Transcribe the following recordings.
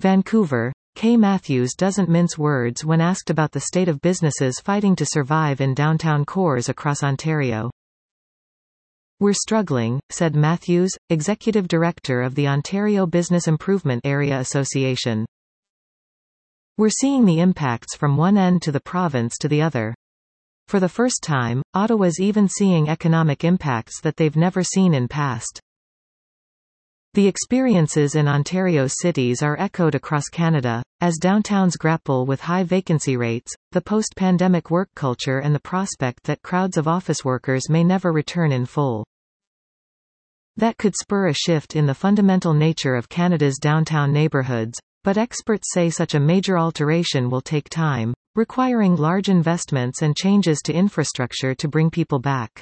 Vancouver. Kay Matthews doesn't mince words when asked about the state of businesses fighting to survive in downtown cores across Ontario. "We're struggling," said Matthews, Executive Director of the Ontario Business Improvement Area Association. "We're seeing the impacts from one end to the province to the other. For the first time, Ottawa's even seeing economic impacts that they've never seen in past. The experiences in Ontario's cities are echoed across Canada, as downtowns grapple with high vacancy rates, the post-pandemic work culture and the prospect that crowds of office workers may never return in full. That could spur a shift in the fundamental nature of Canada's downtown neighbourhoods, but experts say such a major alteration will take time, requiring large investments and changes to infrastructure to bring people back."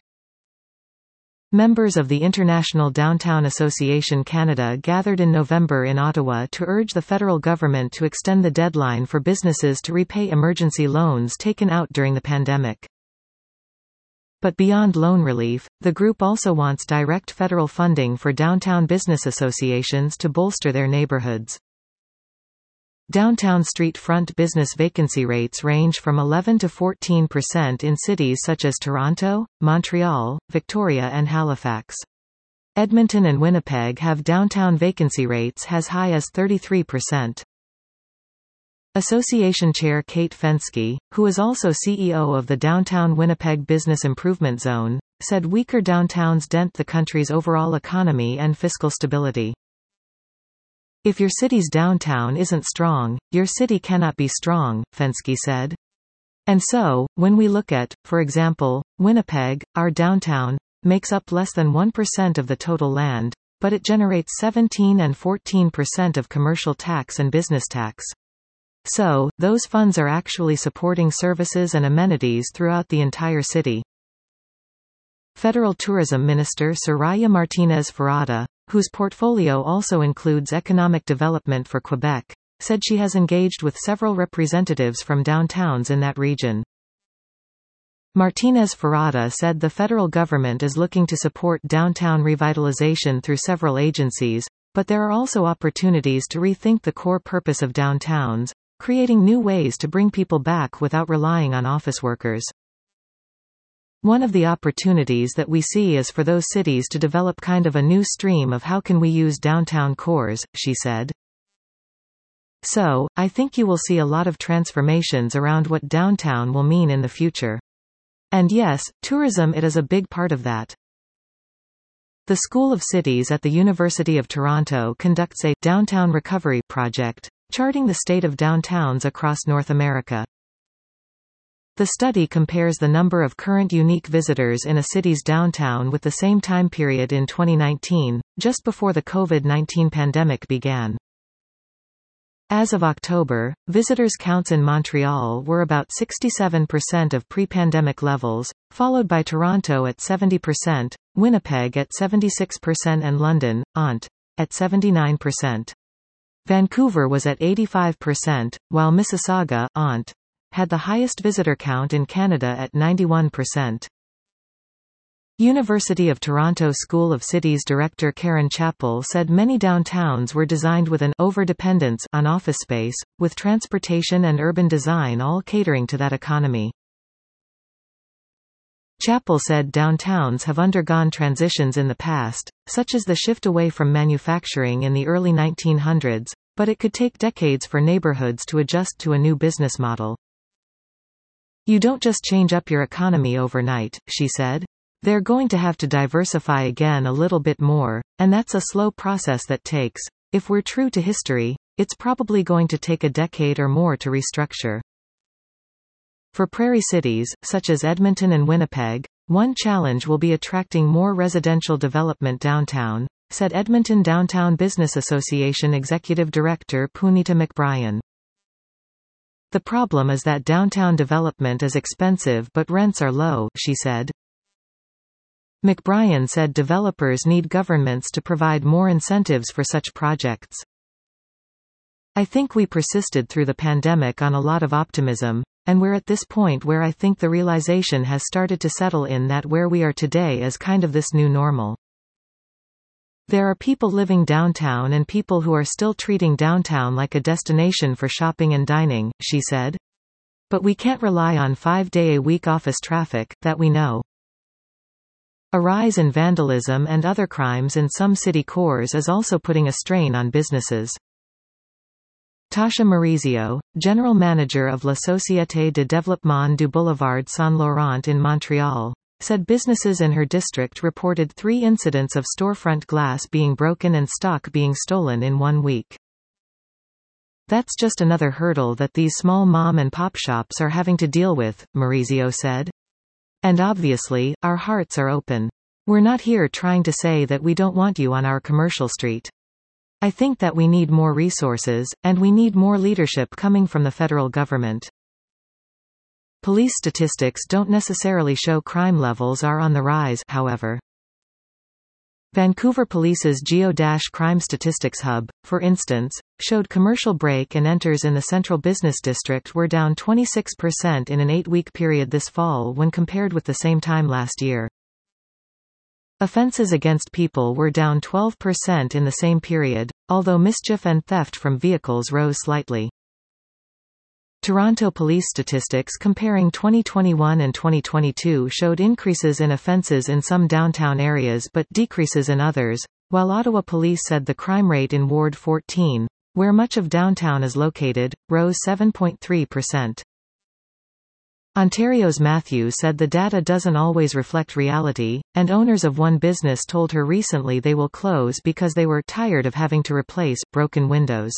Members of the International Downtown Association Canada gathered in November in Ottawa to urge the federal government to extend the deadline for businesses to repay emergency loans taken out during the pandemic. But beyond loan relief, the group also wants direct federal funding for downtown business associations to bolster their neighborhoods. Downtown street front business vacancy rates range from 11 to 14% in cities such as Toronto, Montreal, Victoria and Halifax. Edmonton and Winnipeg have downtown vacancy rates as high as 33%. Association Chair Kate Fensky, who is also CEO of the Downtown Winnipeg Business Improvement Zone, said weaker downtowns dent the country's overall economy and fiscal stability. "If your city's downtown isn't strong, your city cannot be strong," Fensky said. "And so, when we look at, for example, Winnipeg, our downtown makes up less than 1% of the total land, but it generates 17 and 14% of commercial tax and business tax. So, those funds are actually supporting services and amenities throughout the entire city." Federal Tourism Minister Soraya Martinez-Ferrada, whose portfolio also includes economic development for Quebec, said she has engaged with several representatives from downtowns in that region. Martinez-Ferrada said the federal government is looking to support downtown revitalization through several agencies, but there are also opportunities to rethink the core purpose of downtowns, creating new ways to bring people back without relying on office workers. "One of the opportunities that we see is for those cities to develop kind of a new stream of how can we use downtown cores," she said. "So, I think you will see a lot of transformations around what downtown will mean in the future. And yes, tourism it is a big part of that." The School of Cities at the University of Toronto conducts a Downtown Recovery project, charting the state of downtowns across North America. The study compares the number of current unique visitors in a city's downtown with the same time period in 2019, just before the COVID-19 pandemic began. As of October, visitors counts in Montreal were about 67% of pre-pandemic levels, followed by Toronto at 70%, Winnipeg at 76% and London, Ont. at 79%. Vancouver was at 85%, while Mississauga, Ont. had the highest visitor count in Canada at 91%. University of Toronto School of Cities director Karen Chappell said many downtowns were designed with an overdependence on office space, with transportation and urban design all catering to that economy. Chappell said downtowns have undergone transitions in the past, such as the shift away from manufacturing in the early 1900s, but it could take decades for neighborhoods to adjust to a new business model. "You don't just change up your economy overnight," she said. "They're going to have to diversify again a little bit more, and that's a slow process that takes, if we're true to history, it's probably going to take a decade or more to restructure." For prairie cities, such as Edmonton and Winnipeg, one challenge will be attracting more residential development downtown, said Edmonton Downtown Business Association Executive Director Punita McBrien. "The problem is that downtown development is expensive but rents are low," she said. McBrien said developers need governments to provide more incentives for such projects. "I think we persisted through the pandemic on a lot of optimism, and we're at this point where I think the realization has started to settle in that where we are today is kind of this new normal." There are people living downtown and people who are still treating downtown like a destination for shopping and dining, she said. But we can't rely on 5-day-a-week office traffic, that we know. A rise in vandalism and other crimes in some city cores is also putting a strain on businesses. Tasha Maurizio, general manager of La Société de Développement du Boulevard Saint-Laurent in Montreal, said businesses in her district reported 3 incidents of storefront glass being broken and stock being stolen in 1 week. That's just another hurdle that these small mom-and-pop shops are having to deal with, Maurizio said. And obviously, our hearts are open. We're not here trying to say that we don't want you on our commercial street. I think that we need more resources, and we need more leadership coming from the federal government. Police statistics don't necessarily show crime levels are on the rise, however. Vancouver Police's Geo-Crime Statistics Hub, for instance, showed commercial break and enters in the Central Business District were down 26% in an 8-week period this fall when compared with the same time last year. Offences against people were down 12% in the same period, although mischief and theft from vehicles rose slightly. Toronto police statistics comparing 2021 and 2022 showed increases in offences in some downtown areas but decreases in others, while Ottawa police said the crime rate in Ward 14, where much of downtown is located, rose 7.3%. Ontario's Matthew said the data doesn't always reflect reality, and owners of one business told her recently they will close because they were tired of having to replace broken windows.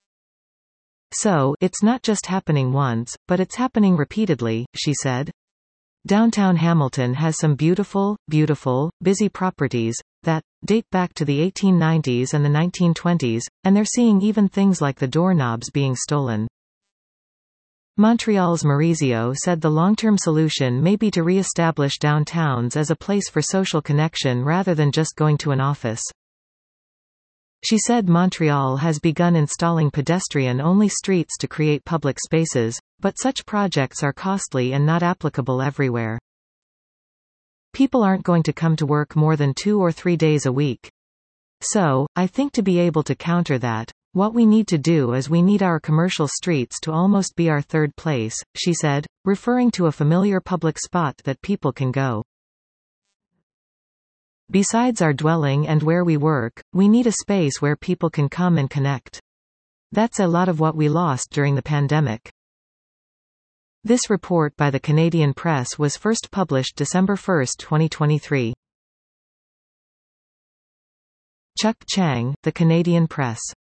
So, it's not just happening once, but it's happening repeatedly, she said. Downtown Hamilton has some beautiful, busy properties that date back to the 1890s and the 1920s, and they're seeing even things like the doorknobs being stolen. Montreal's Maurizio said the long-term solution may be to re-establish downtowns as a place for social connection rather than just going to an office. She said Montreal has begun installing pedestrian-only streets to create public spaces, but such projects are costly and not applicable everywhere. People aren't going to come to work more than 2 or 3 days a week. So, I think to be able to counter that, what we need to do is we need our commercial streets to almost be our third place, she said, referring to a familiar public spot that people can go. Besides our dwelling and where we work, we need a space where people can come and connect. That's a lot of what we lost during the pandemic. This report by the Canadian Press was first published December 1, 2023. Chuck Chang, The Canadian Press.